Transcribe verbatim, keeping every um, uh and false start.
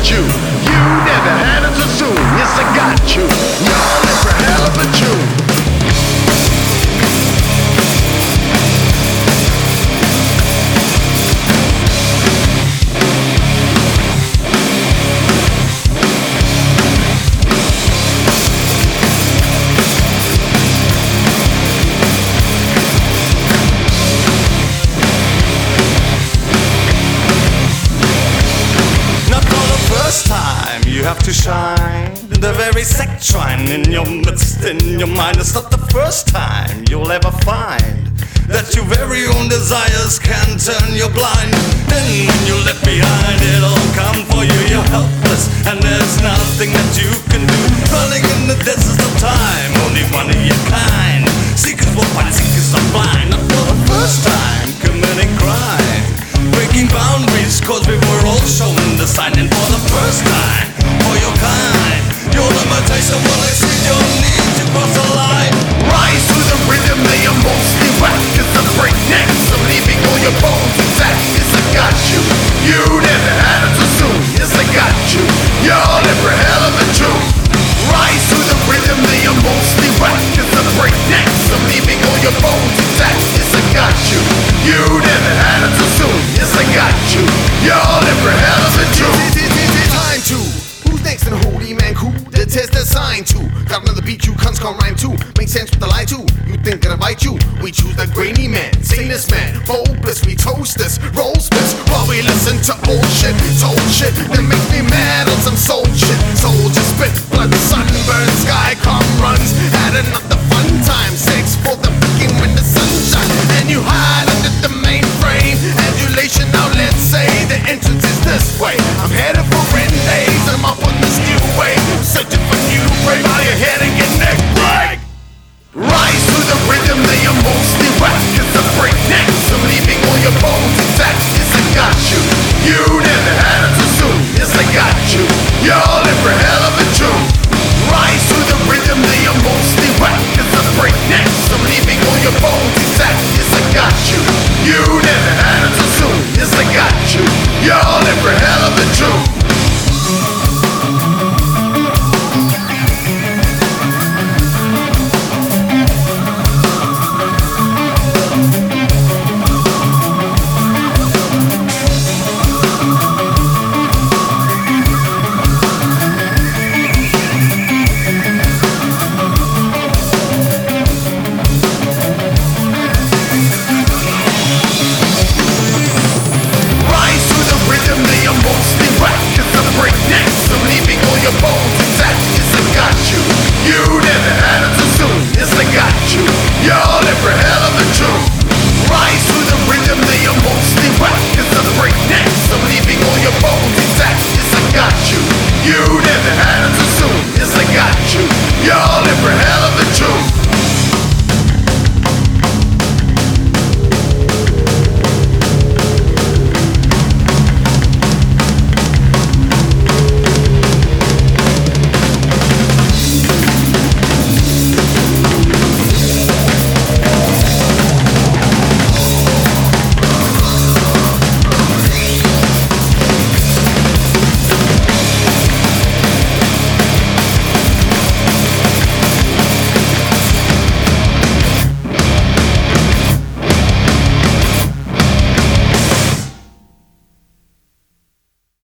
you. You never had it too soon. Yes, I got you. Y'all in for hell of a tune. First time you have to shine, the very sectrine in your midst, in your mind. It's not the first time you'll ever find that your very own desires can turn you blind. Then when you're left behind, it'll come for you. You're helpless and there's nothing that you can do. Running in the deserts of time, only one of your kind. Seekers will find, seekers are blind. Not for the first time committing crime, breaking boundaries, cause we were all shown the sign. And for the first time, for your kind, your limitation will exceed your need to cross the line. Rise to the rhythm, they are mostly whack. It's a breakneck, so leaving all your bones intact. Yes, I got you. You never had it too soon. Yes, I got you. Y'all in for hell of a tune. Rise to the rhythm, they are mostly whack. It's a breakneck, so leaving all your bones intact. Yes, I got you. You never had it too soon. Yes, I got you. Y'all in for hell of a tune. Time to. Who's next in the holy man crew? The test assigned to. Got another beat you cunts can't rhyme to. Make sense with the lie too. You think that I bite you? We choose the grainy man, sanest man, bulbous. We toast this, roll splits while we listen to old shit, told shit that makes me mad on some soul shit. Soldier spit, blood, sunburn, sky come runs. Had another fun time, sex for the fucking when the sunshine. And you hide under the mainframe. Adulation, now let's say the entrance is this way. I'm headed for end days. I'm up on this new wave, searching for new prey. Bow your head and get neck break. Rise to the rhythm, they are mostly whack. It's a breakneck, so leaving all your bones intact. Yes, I got you. You never had it too soon. Yes, I got you. Y'all